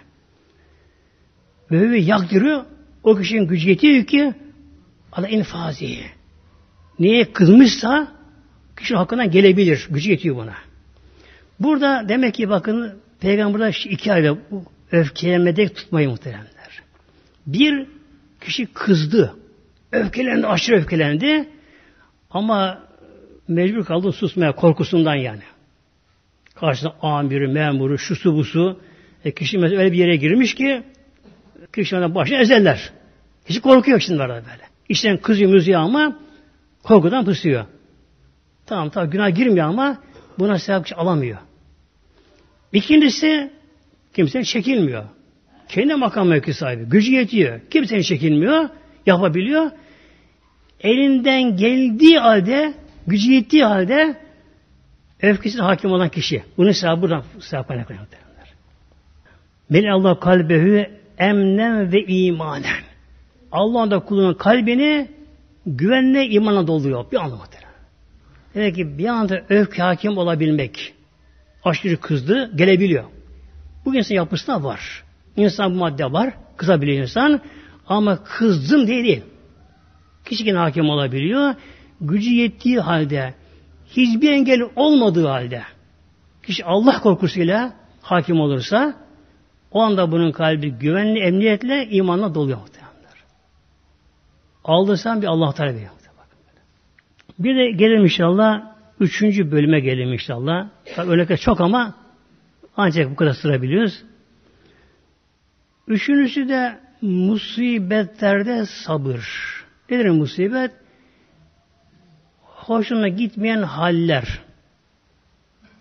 Ve yaktırıyor, o kişinin gücü yetiyor ki ala infazi. Neye kızmışsa kişi hakkından gelebilir. Gücü yetiyor buna. Burada demek ki bakın Peygamber'de iki ayda bu öfkelenmede tutmayı muhteremler. Bir, kişi kızdı. Öfkelendi, aşırı öfkelendi. Ama mecbur kaldı susmaya korkusundan yani. Karşısında amiri, memuru, şusu busu. E kişi mesela öyle bir yere girmiş ki kişi ona başına ezerler. Hiç korkuyor şimdi orada böyle. İşten kızıyor müziği ama korkudan pusuyor. Tamam tamam günah girmiyor ama buna sevap kişi alamıyor. İkincisi kimsenin çekilmiyor. Kendi makam mevki sahibi. Gücü yetiyor. Kimsenin çekilmiyor. Yapabiliyor. Elinden geldiği halde gücü yettiği halde öfkesine hakim olan kişi. Bunun sevabı buradan sevap kaynaklanıyor. Mel Allah kalbehu emnen ve imanen. Allah'ın da kulunun kalbini güvenle imanla dolduruyor. Bir anlamadır. Demek ki bir anda öfke hakim olabilmek, aşırı kızdı, gelebiliyor. Bu insan yapısında var. İnsan bu madde var, kızabiliyor insan. Ama kızdım diye değil. Kişi yine hakim olabiliyor. Gücü yettiği halde, hiçbir engel olmadığı halde, kişi Allah korkusuyla hakim olursa, o anda bunun kalbi güvenli, emniyetle, imanla doluyor muhtemelenler. Aldırsan bir Allah Teala veriyor. Bir de gelelim inşallah, üçüncü bölüme gelelim inşallah. Tabii örnekler çok ama ancak bu kadar sırabiliyoruz. Üçüncüsü de musibetlerde sabır. Nedir musibet? Hoşuna gitmeyen haller.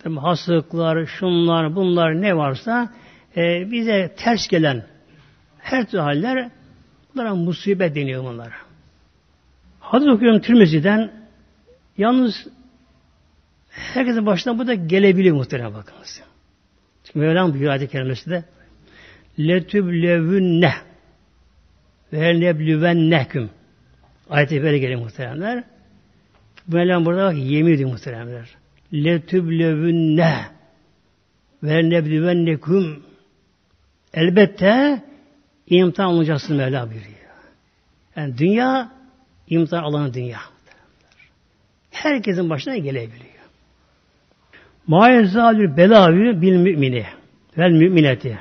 Tabii hastalıklar, şunlar, bunlar ne varsa e, bize ters gelen her türlü haller bunlara musibet deniyor bunlara. Hadis okuyorum Tirmizi'den. Yalnız herkesin başına bu da gelebiliyor muhtemelen bakınız. Çünkü Mevlam buyuruyor ayet-i kerimesi de letüblevünne ve leblüvenneküm ayet-i böyle geliyor muhteremler. Mevlam burada bak yemin ediyor muhteremler. Letüblevünne ve leblüvenneküm elbette imtihan olacaksın Mevla buyuruyor. Yani dünya imtihan alanı dünya. Herkesin başına gelebiliyor. Ma yezzalül belavü bil mümini vel mümineti.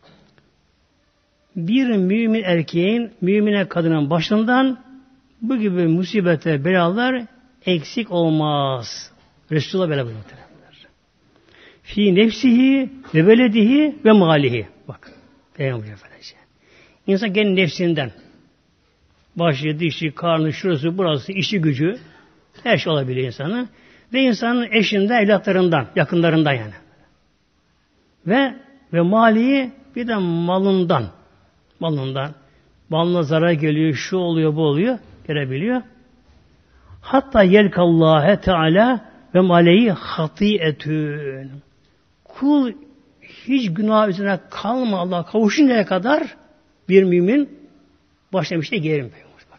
Bir mümin erkeğin, mümine kadının başından bu gibi musibetler, belalar eksik olmaz. Resulullah böyle buyuruyor. Fi nefsihi ve veledihi ve malihi. Bak. Peygamber Efendimiz. İnsan kendi nefsinden başı, dişi, karnı, şurası, burası, işi gücü her şey olabilir insanı. Ve insanın eşinden, evlatlarından, yakınlarından yani. Ve ve malihi bir de malından. Malından. Malına zarar geliyor, şu oluyor, bu oluyor. Görebiliyor. Hatta yelkallâhe teâlâ ve maleyi hatîetün. Kul hiç günah üzerine kalma Allah'a kavuşuncaya kadar bir mümin başına bir şey gelir.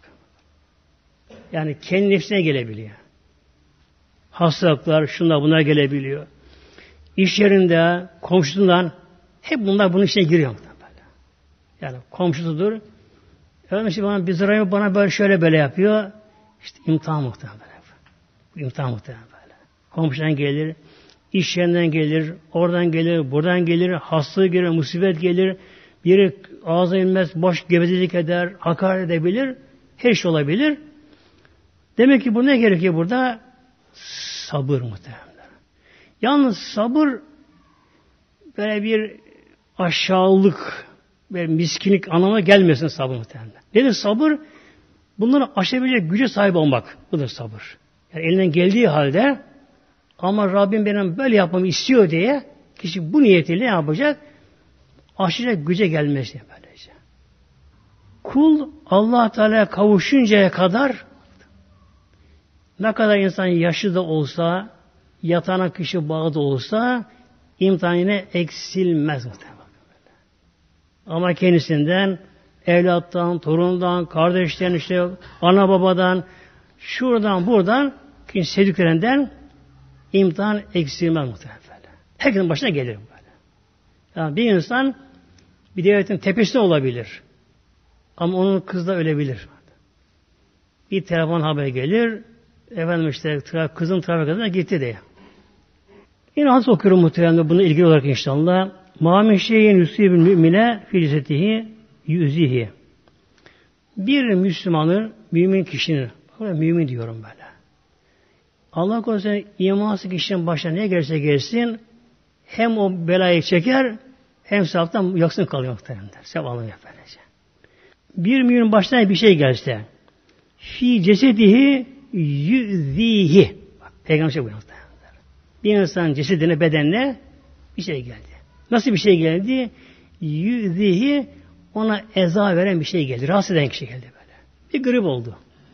Yani kendi nefsine gelebiliyor. Hastalıklar, şunlar bunlar gelebiliyor. İş yerinde, komşusundan hep bunlar bunun içine giriyor. Yani komşusudur. Efendim işte bana bir zararı bana böyle şöyle böyle yapıyor. İşte imtihan muhtemelen böyle. İmtihan muhtemelen böyle. Komşudan gelir, iş yerinden gelir, oradan gelir, buradan gelir, hastalığı gelir, musibet gelir. Biri ağzına inmez, boş gevezelik eder, hakaret edebilir. Her şey olabilir. Demek ki bu ne gerekiyor burada? Sabır muhtemelen. Yalnız sabır böyle bir aşağılık, bir miskinlik anlamına gelmesin sabır muhtemelen. Nedir sabır? Bunları aşabilecek güce sahip olmak. Budur sabır. Yani elinden geldiği halde ama Rabbim benim böyle yapmamı istiyor diye kişi bu niyetiyle ne yapacak? Aşacak güce gelmesi böylece. Kul Allah Teala'ya kavuşuncaya kadar ne kadar insan yaşlı da olsa, yatağına kışı bağı da olsa imtihan yine eksilmez muhtemelen. Ama kendisinden, evlattan, torundan, kardeşten, işte ana babadan, şuradan, buradan, sevdiklerinden imtihan eksilmez muhtemelen. Herkesin başına gelir böyle. Yani bir insan bir devletin tepesinde olabilir. Ama onun kızı da ölebilir. Bir telefon haber gelir, efendim işte kızın trafik kazasına gitti diye. Yine hadis okuyorum muhtemelen bununla ilgili olarak inşallah. Mâmin şeyin yusîbül mümine filizetihi yüzihi. Bir Müslümanın, mümin kişinin, mümin diyorum böyle. Allah korusun imansız kişinin başına ne gelirse gelsin, hem o belayı çeker, hem sevaptan yaksın kalıyor muhtemelen. Sevap alınıyor böylece. Bir müminin başına bir şey gelse, fi cesedihi yüzihi. Bak, Peygamber şey buyuruyor. Bir insan cesedine, bedenine bir şey geldi. Nasıl bir şey geldi? Yüzihi ona eza veren bir şey geldi. Rahatsız eden bir şey geldi böyle. Bir grip oldu.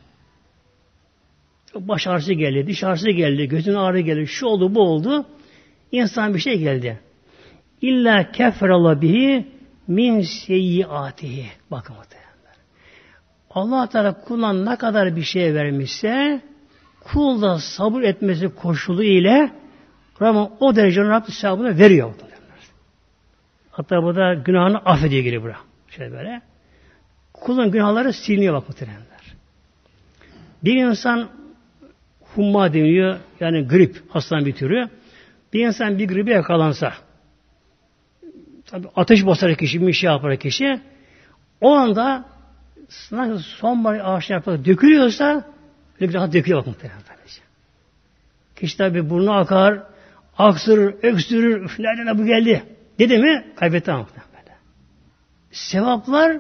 Baş ağrısı geldi, diş ağrısı geldi, gözün ağrı geldi, şu oldu, bu oldu. İnsan bir şey geldi. İlla keferallah bihi min seyyiatihi. Bakın muhtemelen. Allah Teala kuluna ne kadar bir şey vermişse kul da sabır etmesi koşulu ile Rabbim o derecenin Rabbim sevabını veriyor. Hatta burada günahını affediyor geliyor buraya. Şöyle böyle. Kulun günahları siliniyor bak muhtemelenler. Bir insan humma deniyor, yani grip, hastalığı bir türü. Bir insan bir gribe yakalansa, tabii ateş basar kişi, bir şey yapar kişi, o anda nasıl sonbahar ağaçlar yapar, dökülüyorsa, öyle daha döküyor bak muhtemelen. Kişi tabii burnu akar, aksırır, öksürür, üf, nereden bu geldi? Dedi mi? Kaybetti ama muhtemelen. Sevaplar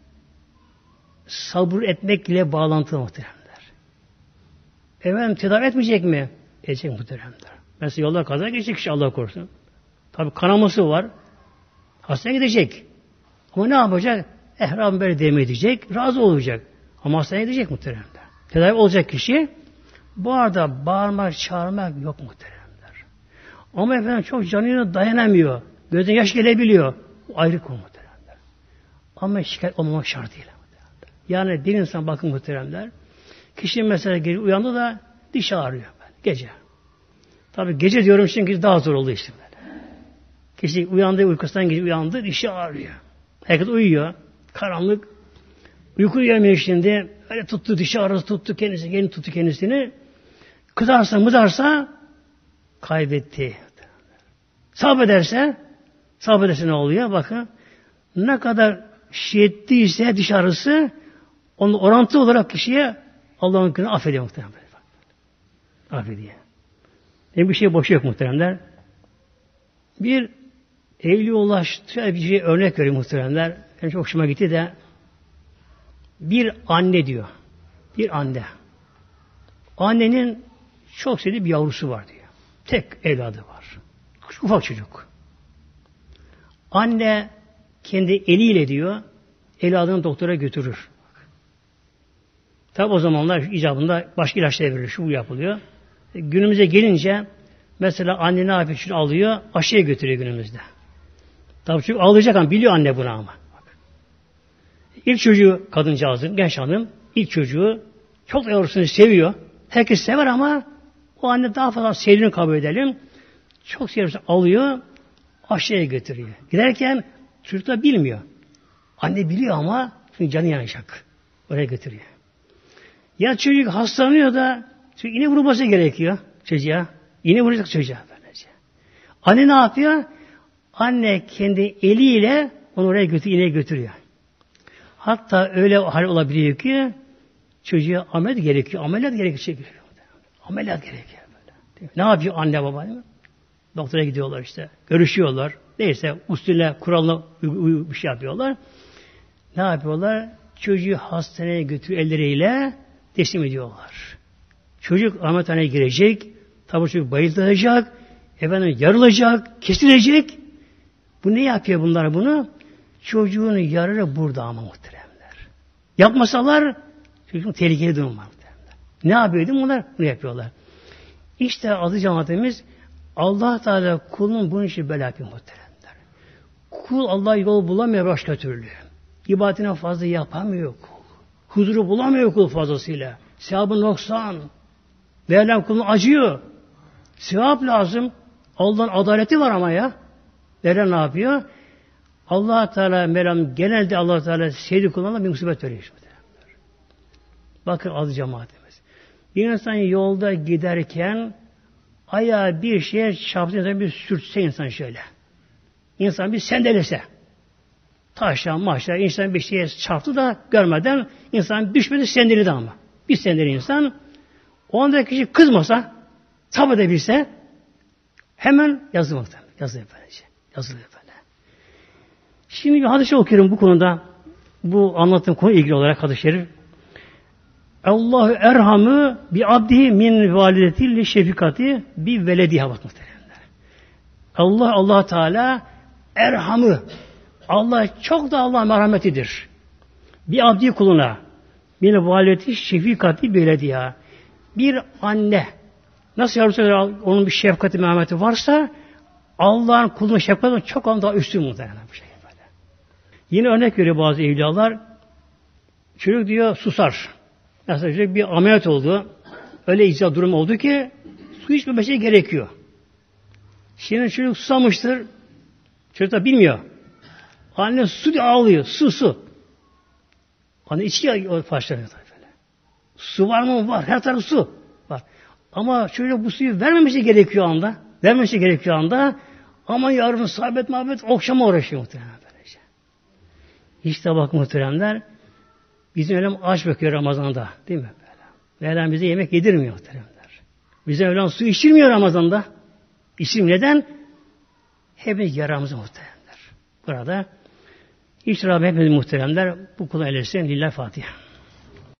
sabır etmekle bağlantılı muhtemelenler. Efendim tedavi etmeyecek mi? Edecek muhtemelenler. Mesela yolda kaza geçecek kişi Allah korusun. Tabii kanaması var. Hastaneye gidecek. Ama ne yapacak? Eh Rabbim böyle demeyi diyecek. Razı olacak. Ama hastaneye gidecek muhteremler. Tedavi olacak kişi. Bu arada bağırmak, çağırmak yok muhteremler. Ama efendim çok canına dayanamıyor. Gözden yaş gelebiliyor. Bu ayrı konu muhteremler. Ama şikayet olmamak şartıyla muhteremler. Yani bir insan bakın muhteremler. Kişi mesela gece uyandı da diş ağrıyor. Gece. Tabii gece diyorum çünkü daha zor oldu işte böyle. Kişi uyandı, uykusundan gece uyandı, dişi ağrıyor. Herkes uyuyor. Karanlık. Uyku uyuyamıyor şimdi. Öyle tuttu, dişi ağrısı tuttu kendisi, yeni tuttu kendisini. Kızarsa, mızarsa kaybetti. Sabrederse, sabrederse ne oluyor? Bakın. Ne kadar şiddetliyse diş ağrısı, onun orantı olarak kişiye Allah'ın günü affediyor muhtemelen. Affediyor. Yani bir şey boşu yok muhteremler. Bir Evliyaullah şöyle bir şey örnek veriyor muhteremler. Benim çok hoşuma gitti de bir anne diyor. Bir anne. Annenin çok sevdiği bir yavrusu var diyor. Tek evladı var. Ufak çocuk. Anne kendi eliyle diyor evladını doktora götürür. Tabi o zamanlar icabında başka ilaçlar verilir. Şu bu yapılıyor. Günümüze gelince mesela anne ne yapıyor? Şunu alıyor, aşıya götürüyor günümüzde. Tabii çünkü ağlayacak ama biliyor anne bunu ama. İlk çocuğu kadıncağızın, genç hanım, ilk çocuğu çok yavrusunu seviyor. Herkes sever ama o anne daha fazla sevdiğini kabul edelim. Çok seviyorsa alıyor, aşıya götürüyor. Giderken çocuk da bilmiyor. Anne biliyor ama çünkü canı yanacak. Oraya götürüyor. Ya çocuk hastalanıyor da çünkü iğne vurulması gerekiyor çocuğa. İğne vuracak çocuğa. Böylece. Anne ne yapıyor? Anne kendi eliyle onu oraya götür, iğneye götürüyor. Hatta öyle hal olabiliyor ki çocuğa ameliyat gerekiyor. Ameliyat gerekiyor. Ameliyat gerekiyor. Böyle. Ne yapıyor anne baba? Değil mi? Doktora gidiyorlar işte. Görüşüyorlar. Neyse usulüne, kuralına bir şey yapıyorlar. Ne yapıyorlar? Çocuğu hastaneye götür elleriyle teslim ediyorlar. Çocuk ameliyathaneye girecek. Tabi çocuk bayılacak. Efendim yarılacak. Kesilecek. Bu ne yapıyor bunlar bunu? Çocuğun yararı burada ama muhteremler. Yapmasalar çocuğun tehlikeli durum var muhteremler. Ne yapıyordu bunlar? Bunu yapıyorlar. İşte adı cemaatimiz Allah Teala kulun bunun için böyle yapıyor muhteremler. Kul Allah yol bulamıyor başka türlü. İbadetine fazla yapamıyor kul. Huzuru bulamıyor kul fazlasıyla. Sevabı noksan. Mevlam kulun acıyor. Sevap lazım. Allah'ın adaleti var ama ya. Mevlam ne yapıyor? Allah Teala Mevlam genelde Allah Teala sevdiği kullarına bir musibet veriyor. Bakın adı cemaatimiz. Bir insan yolda giderken ayağı bir şeye çarptığında bir sürtse insan şöyle. İnsan bir sendelese. Taşla maşla insan bir şeye çarptı da görmeden insan düşmedi sendeledi ama. Bir sendeli insan o anda kişi kızmasa sabredebilse hemen yazılmakta. Yazılıyor böylece. Yazılıyor böyle. Şimdi bir hadis okuyorum bu konuda. Bu anlattığım konu ilgili olarak hadis-i şerif. Allahu erhamü bi abdihi min validetil şefikati bi velediha bak muhteremler. Allah Allah Teala erhamı. Allah çok da Allah merhametidir. Bir abdi kuluna min valideti şefikati bi velediha. Bir anne nasıl yavrusu onun bir şefkati merhameti varsa Allah'ın kulunun şefkati çok daha üstün muhteremler bu şey böyle. Yine örnek veriyor bazı evliyalar. Çocuk diyor susar. Mesela bir ameliyat oldu. Öyle icra durum oldu ki su içmemesi gerekiyor. Şimdi çocuk susamıştır. Çocuk da bilmiyor. Anne su diye ağlıyor. Su su. Anne içiyor başlarına böyle. Su var mı? Var. Her tarafı su. Var. Ama çocuk bu suyu vermemesi gerekiyor anda. Vermemesi gerekiyor anda. Ama yarın sahabet muhabbet okşama uğraşıyor muhtemelen böylece. İşte bak muhteremler bizim Mevlam aç bakıyor Ramazan'da. Değil mi? Mevlam bize yemek yedirmiyor muhteremler. Bize Mevlam su içirmiyor Ramazan'da. İçirmiyor. Neden? Hepimiz yaramızı muhteremler. Burada İşte Rabbim hepimiz muhteremler bu kula ilerlesin. Lillahi Fatiha.